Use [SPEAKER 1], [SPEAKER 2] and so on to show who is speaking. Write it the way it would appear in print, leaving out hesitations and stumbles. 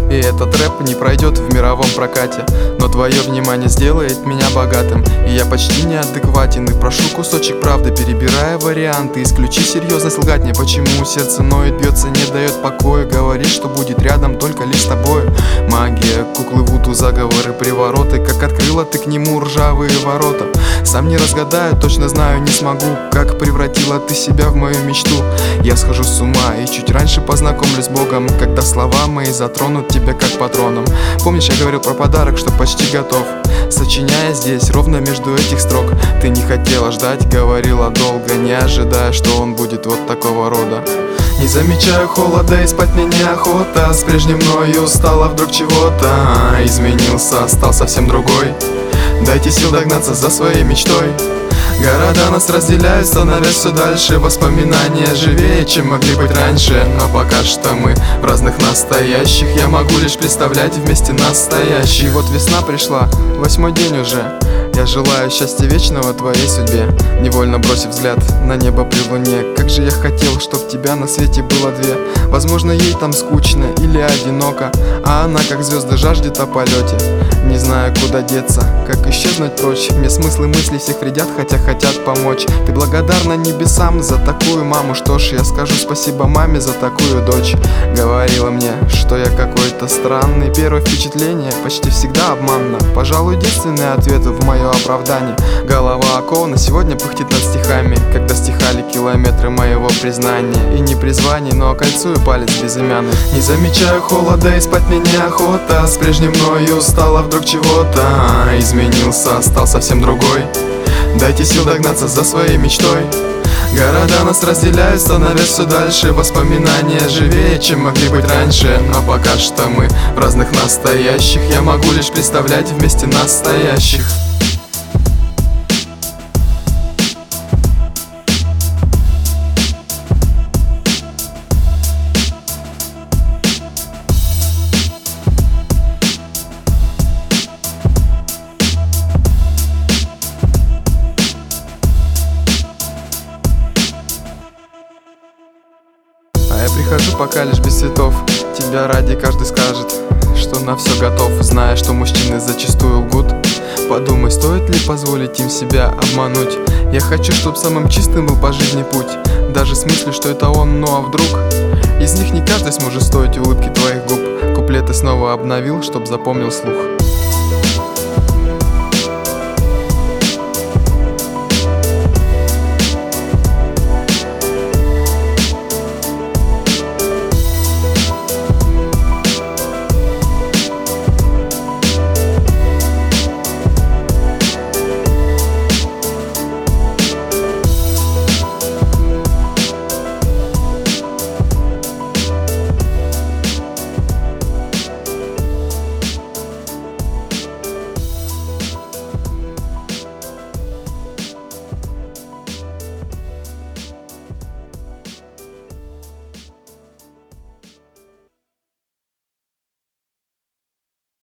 [SPEAKER 1] И этот рэп не пройдет в мировом прокате, но твое внимание сделает меня богатым. И я почти неадекватен, и прошу кусочек правды, перебирая варианты. Исключи серьезность, лгать мне, почему сердце ноет, бьется, не дает покоя. Говорит, что будет рядом только лишь с тобою. Магия, куклы вуду, заговоры, привороты. Как открыла ты к нему ржавые ворота. Сам не разгадаю, точно знаю, не смогу. Как превратила ты себя в мою мечту. Я схожу с ума и чуть раньше познакомлюсь с Богом, когда слова мои затронут тебя как патроном. Помнишь, я говорил про подарок, что почти готов, сочиняя здесь, ровно между этих строк. Ты не хотела ждать, говорила долго, не ожидая, что он будет вот такого рода. Не замечаю холода, и спать мне неохота. С прежней мною стало вдруг чего-то. Изменился, стал совсем другой. Дайте сил догнаться за своей мечтой. Города нас разделяют, становясь все дальше. Воспоминания живее, чем могли быть раньше. Но пока что мы в разных настоящих. Я могу лишь представлять вместе настоящий. Вот весна пришла, 8-й день уже. Я желаю счастья вечного твоей судьбе. Невольно бросив взгляд на небо при луне. Как же я хотел, чтоб тебя на свете было две. Возможно, ей там скучно или одиноко, а она, как звезды, жаждет о полете. Не знаю, куда деться, как исчезнуть прочь. Мне смыслы мыслей всех вредят, хотя хотят помочь. Ты благодарна небесам за такую маму. Что ж, я скажу спасибо маме за такую дочь. Говорила мне, что я какой-то странный. Первое впечатление почти всегда обманно. Пожалуй, единственный ответ в мое оправдание. Голова окована, сегодня пыхтит над стихами, когда стихали километры моего признания. И не призваний, но кольцую палец безымянный. Не замечаю холода, и спать мне неохота. С прежней мною стало вдруг чего-то. Изменился, стал совсем другой. Дайте сил догнаться за своей мечтой. Города нас разделяют, становясь все дальше. Воспоминания живее, чем могли быть раньше. Но пока что мы в разных настоящих. Я могу лишь представлять вместе настоящих. А я прихожу пока лишь без цветов. Тебя ради каждый скажет, что на все готов. Зная, что мужчины зачастую лгут. Подумай, стоит ли позволить им себя обмануть. Я хочу, чтоб самым чистым был по жизни путь. Даже с мыслью, что это он, ну а вдруг. Из них не каждый сможет стоить улыбки твоих губ. Куплеты снова обновил, чтоб запомнил слух.